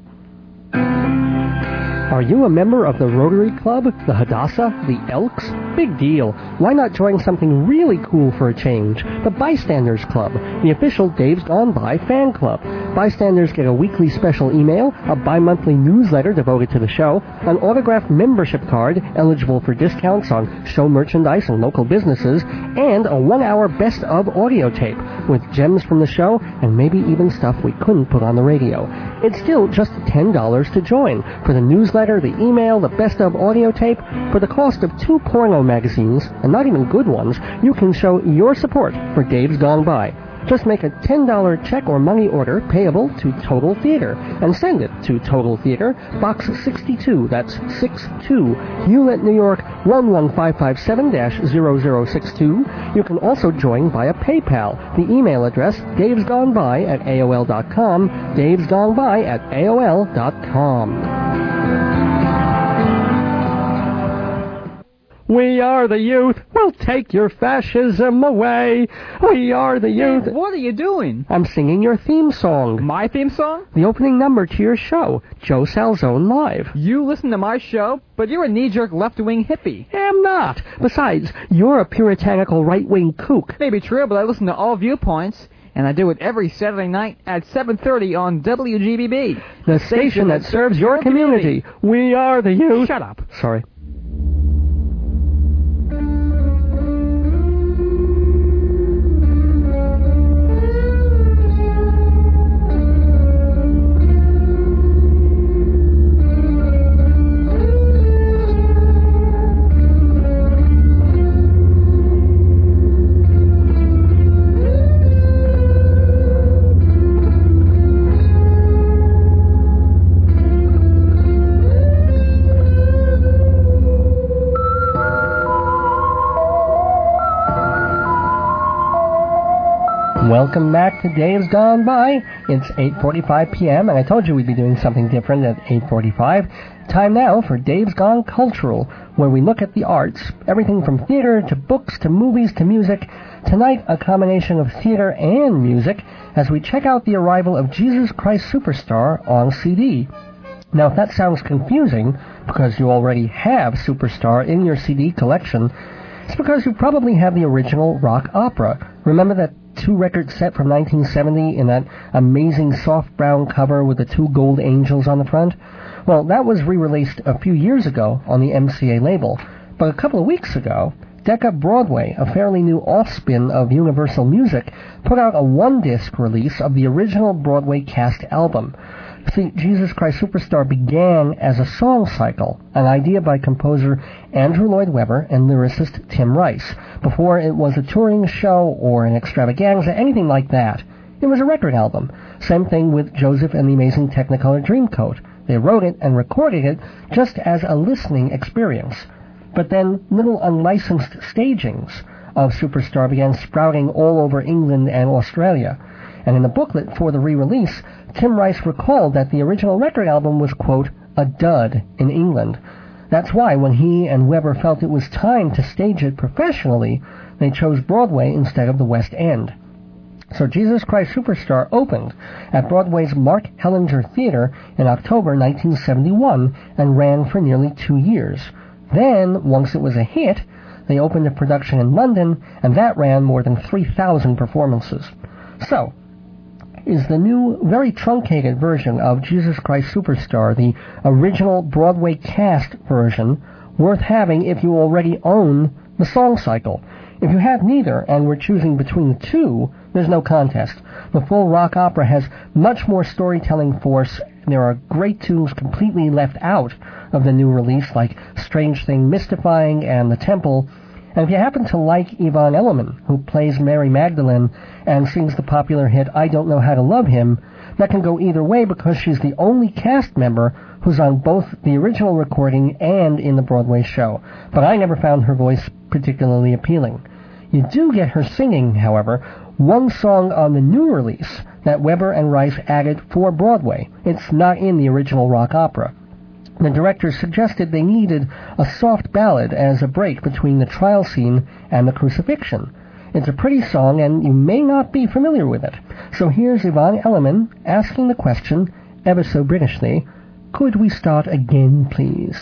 Are you a member of the Rotary Club, the Hadassah, the Elks? Big deal. Why not join something really cool for a change? The Bystanders Club, the official Dave's Gone By fan club. Bystanders get a weekly special email, a bi-monthly newsletter devoted to the show, an autographed membership card eligible for discounts on show merchandise and local businesses, and a one-hour best-of audio tape with gems from the show and maybe even stuff we couldn't put on the radio. It's still just ten dollars to join. For the newsletter, the email, the best-of audio tape, for the cost of two porno magazines, and not even good ones, you can show your support for Dave's Gone By. Just make a ten dollar check or money order payable to Total Theater and send it to Total Theater, Box sixty-two, that's six two, Hewlett, New York, one one five five seven dash zero zero six two. You can also join via PayPal. The email address, davesgoneby at A O L dot com, davesgoneby at A O L dot com. We are the youth. We'll take your fascism away. We are the youth. What are you doing? I'm singing your theme song. My theme song? The opening number to your show, Joe Salzone Live. You listen to my show, but you're a knee-jerk left-wing hippie. I'm not. Besides, you're a puritanical right-wing kook. Maybe true, but I listen to all viewpoints, and I do it every Saturday night at seven thirty on W G B B. The station that serves your community. We are the youth. Shut up. Sorry. Welcome back to Dave's Gone By. It's eight forty-five p.m., and I told you we'd be doing something different at eight forty-five. Time now for Dave's Gone Cultural, where we look at the arts, everything from theater to books to movies to music. Tonight, a combination of theater and music as we check out the arrival of Jesus Christ Superstar on C D. Now, if that sounds confusing, because you already have Superstar in your C D collection, it's because you probably have the original rock opera. Remember that two-record set from nineteen seventy in that amazing soft brown cover with the two gold angels on the front? Well, that was re-released a few years ago on the M C A label. But a couple of weeks ago, Decca Broadway, a fairly new off-spin of Universal Music, put out a one-disc release of the original Broadway cast album. See, Jesus Christ Superstar began as a song cycle, an idea by composer Andrew Lloyd Webber and lyricist Tim Rice, before it was a touring show or an extravaganza, anything like that. It was a record album. Same thing with Joseph and the Amazing Technicolor Dreamcoat. They wrote it and recorded it just as a listening experience. But then little unlicensed stagings of Superstar began sprouting all over England and Australia. And in the booklet for the re-release, Tim Rice recalled that the original record album was, quote, a dud in England. That's why when he and Webber felt it was time to stage it professionally, they chose Broadway instead of the West End. So Jesus Christ Superstar opened at Broadway's Mark Hellinger Theater in October nineteen seventy-one and ran for nearly two years. Then, once it was a hit, they opened a production in London, and that ran more than three thousand performances. So, is the new, very truncated version of Jesus Christ Superstar, the original Broadway cast version, worth having if you already own the song cycle. If you have neither and were choosing between the two, there's no contest. The full rock opera has much more storytelling force. There are great tunes completely left out of the new release, like Strange Thing Mystifying and The Temple. And if you happen to like Yvonne Elliman, who plays Mary Magdalene and sings the popular hit I Don't Know How to Love Him, that can go either way because she's the only cast member who's on both the original recording and in the Broadway show. But I never found her voice particularly appealing. You do get her singing, however, one song on the new release that Weber and Rice added for Broadway. It's not in the original rock opera. The director suggested they needed a soft ballad as a break between the trial scene and the crucifixion. It's a pretty song, and you may not be familiar with it. So here's Yvonne Elliman asking the question, ever so Britishly, could we start again, please?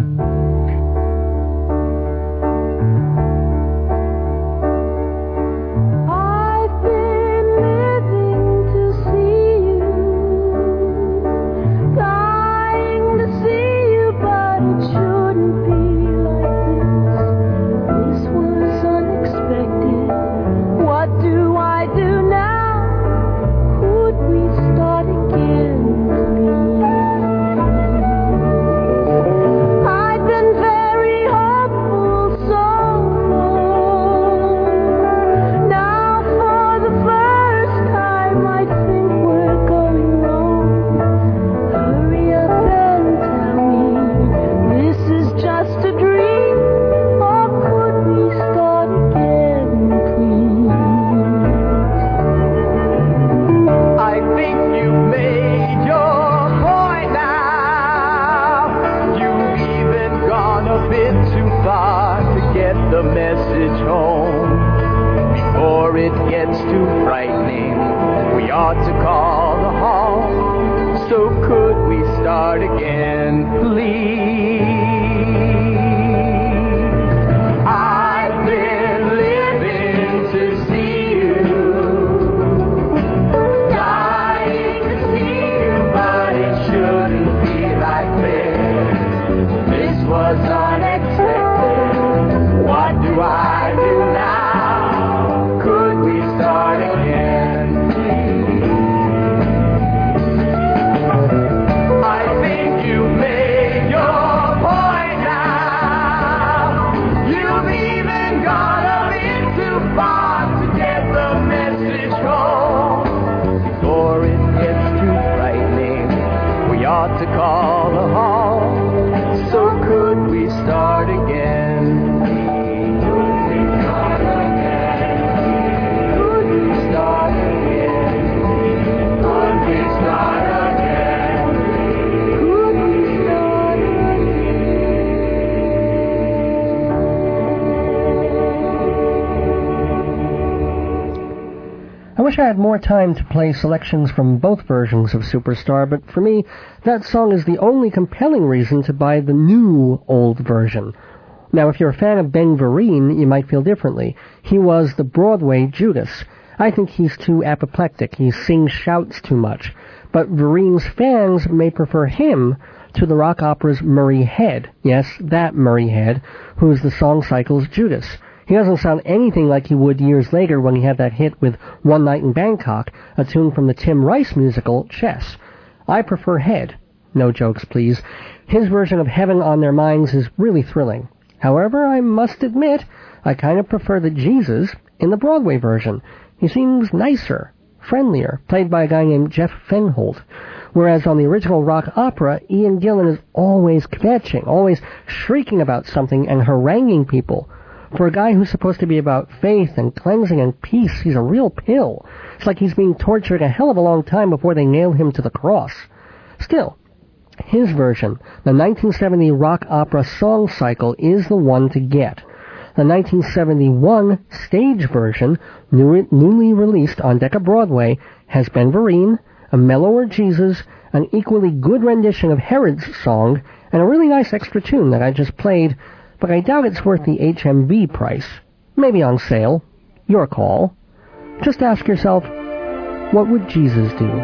I wish I had more time to play selections from both versions of Superstar, but for me, that song is the only compelling reason to buy the new old version. Now, if you're a fan of Ben Vereen, you might feel differently. He was the Broadway Judas. I think he's too apoplectic. He sings shouts too much. But Vereen's fans may prefer him to the rock opera's Murray Head. Yes, that Murray Head, who's the song cycle's Judas. He doesn't sound anything like he would years later when he had that hit with One Night in Bangkok, a tune from the Tim Rice musical, Chess. I prefer Head. No jokes, please. His version of Heaven on Their Minds is really thrilling. However, I must admit, I kind of prefer the Jesus in the Broadway version. He seems nicer, friendlier, played by a guy named Jeff Fenholt. Whereas on the original rock opera, Ian Gillan is always kvetching, always shrieking about something and haranguing people. For a guy who's supposed to be about faith and cleansing and peace, he's a real pill. It's like he's being tortured a hell of a long time before they nail him to the cross. Still, his version, the nineteen seventy rock opera song cycle, is the one to get. The nineteen seventy-one stage version, new, newly released on Decca Broadway, has Ben Vereen, a mellower Jesus, an equally good rendition of Herod's song, and a really nice extra tune that I just played, but I doubt it's worth the H M V price. Maybe on sale. Your call. Just ask yourself, what would Jesus do?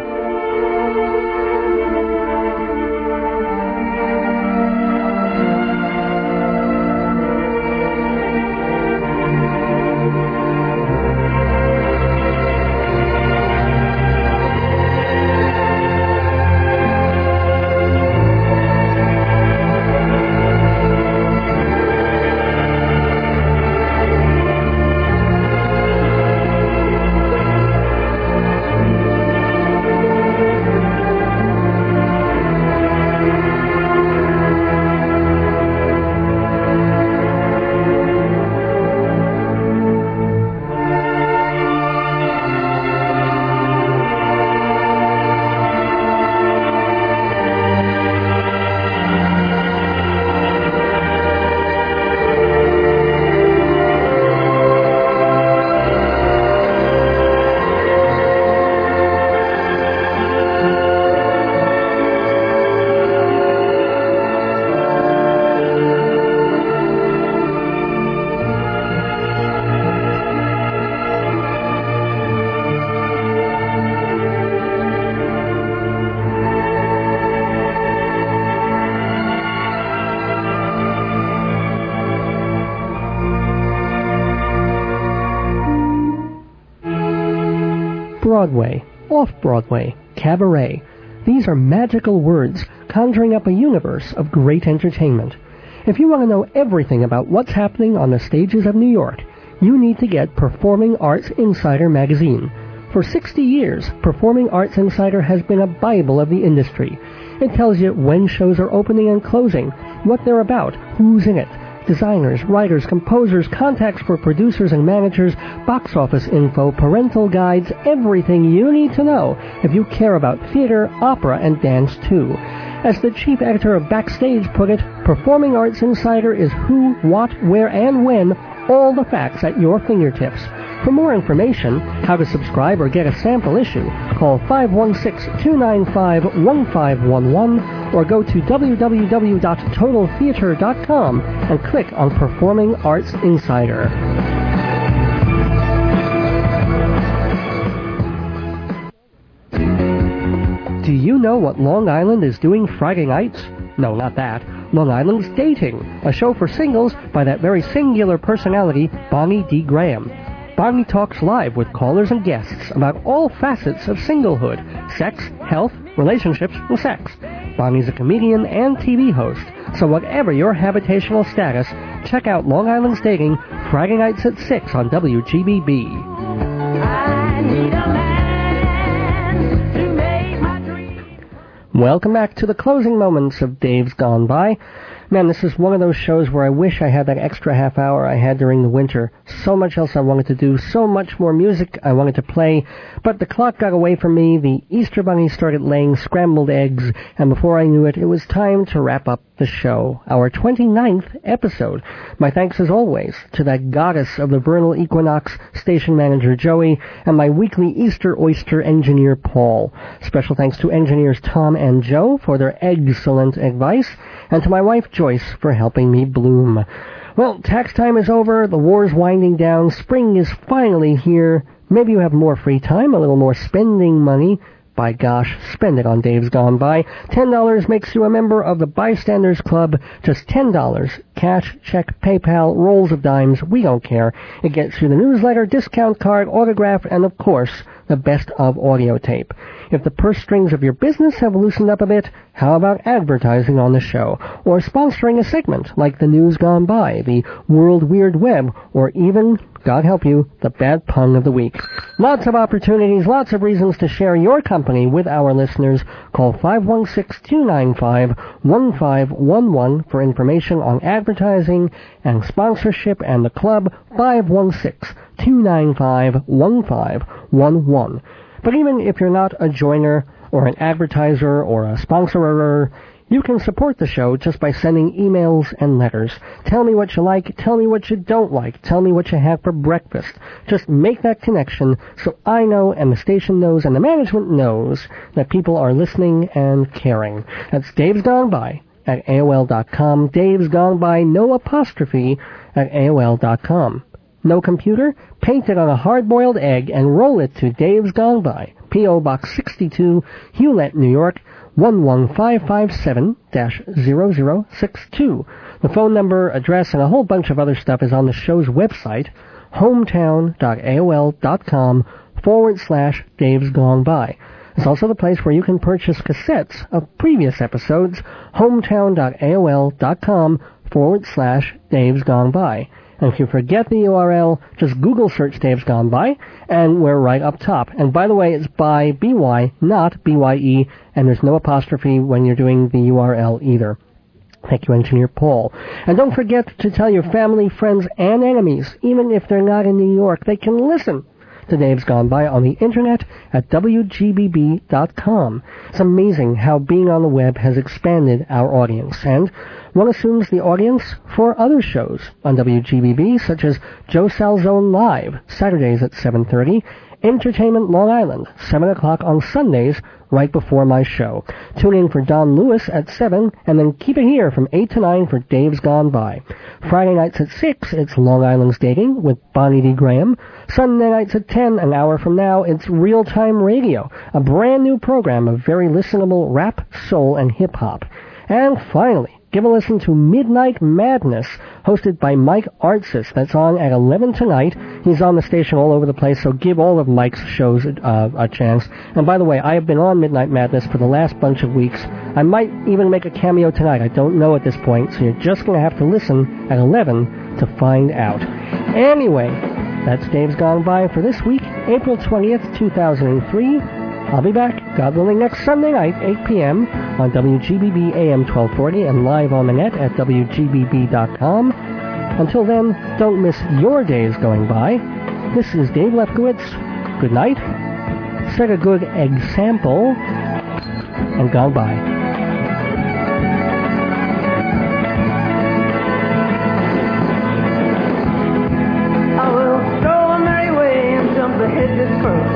Broadway, off-Broadway, cabaret. These are magical words conjuring up a universe of great entertainment. If you want to know everything about what's happening on the stages of New York, you need to get Performing Arts Insider magazine. For sixty years, Performing Arts Insider has been a Bible of the industry. It tells you when shows are opening and closing, what they're about, who's in it, designers, writers, composers, contacts for producers and managers, box office info, parental guides, everything you need to know if you care about theater, opera, and dance too. As the chief editor of Backstage put it, Performing Arts Insider is who, what, where, and when, all the facts at your fingertips. For more information, how to subscribe or get a sample issue, call five one six, two nine five, one five one one or go to w w w dot total theater dot com and click on Performing Arts Insider. Do you know what Long Island is doing Friday nights? No, not that. Long Island's Dating, a show for singles by that very singular personality, Bonnie D. Graham. Bonnie talks live with callers and guests about all facets of singlehood, sex, health, relationships, and sex. Bonnie's a comedian and T V host, so whatever your habitational status, check out Long Island's Dating Friday nights at six on W G B B. I need a man to make my dream. Welcome back to the closing moments of Dave's Gone By. Man, this is one of those shows where I wish I had that extra half hour I had during the winter. So much else I wanted to do, so much more music I wanted to play, but the clock got away from me, the Easter Bunny started laying scrambled eggs, and before I knew it, it was time to wrap up the show, our twenty-ninth episode. My thanks as always to that goddess of the vernal equinox, station manager Joey, and my weekly Easter oyster engineer Paul. Special thanks to engineers Tom and Joe for their excellent advice, and to my wife Joyce for helping me bloom. Well, tax time is over, the war's winding down, spring is finally here. Maybe you have more free time, a little more spending money. By gosh, spend it on Dave's Gone By. ten dollars makes you a member of the Bystanders Club. Just ten dollars. Cash, check, PayPal, rolls of dimes, we don't care. It gets you the newsletter, discount card, autograph, and of course, the best of audio tape. If the purse strings of your business have loosened up a bit, how about advertising on the show? Or sponsoring a segment like the News Gone By, the World Weird Web, or even, God help you, the Bad Pun of the Week. Lots of opportunities, lots of reasons to share your company with our listeners. Call five one six, two nine five, one five one one for information on advertising and sponsorship, and the club five one six, two nine five, one five one one. But even if you're not a joiner or an advertiser or a sponsorer, you can support the show just by sending emails and letters. Tell me what you like, tell me what you don't like, tell me what you have for breakfast. Just make that connection so I know and the station knows and the management knows that people are listening and caring. That's Dave's Gone By at A O L dot com. Dave's Gone By, no apostrophe, at A O L dot com. No computer? Paint it on a hard-boiled egg and roll it to Dave's Gone By, P O. Box sixty-two, Hewlett, New York, one one five five seven dash zero zero six two. The phone number, address, and a whole bunch of other stuff is on the show's website, hometown.aol.com forward slash Dave's Gone By. It's also the place where you can purchase cassettes of previous episodes, hometown.aol.com forward slash Dave's Gone By. And if you forget the U R L, just Google search Dave's Gone By, and we're right up top. And by the way, it's by B Y, not B Y E, and there's no apostrophe when you're doing the U R L either. Thank you, Engineer Paul. And don't forget to tell your family, friends, and enemies, even if they're not in New York, they can listen to Dave's Gone By on the internet at W G B B dot com. It's amazing how being on the web has expanded our audience, and one assumes the audience for other shows on W G B B, such as Joe Salzone Live, Saturdays at seven thirty, Entertainment Long Island, seven o'clock on Sundays, right before my show. Tune in for Don Lewis at seven, and then keep it here from eight to nine for Dave's Gone By. Friday nights at six, it's Long Island's Dating with Bonnie D. Graham. Sunday nights at ten, an hour from now, it's Real Time Radio, a brand new program of very listenable rap, soul, and hip-hop. And finally, give a listen to Midnight Madness, hosted by Mike Artsis. That's on at eleven tonight. He's on the station all over the place, so give all of Mike's shows uh, a chance. And by the way, I have been on Midnight Madness for the last bunch of weeks. I might even make a cameo tonight. I don't know at this point, so you're just going to have to listen at eleven to find out. Anyway, that's Dave's Gone By for this week, April twentieth, two thousand three. I'll be back, God willing, next Sunday night, eight p.m. on W G B B A M twelve forty and live on the net at W G B B dot com. Until then, don't miss your days going by. This is Dave Lefkowitz. Good night. Set a good example. And gone by. I will throw a merry way and jump the hedges first.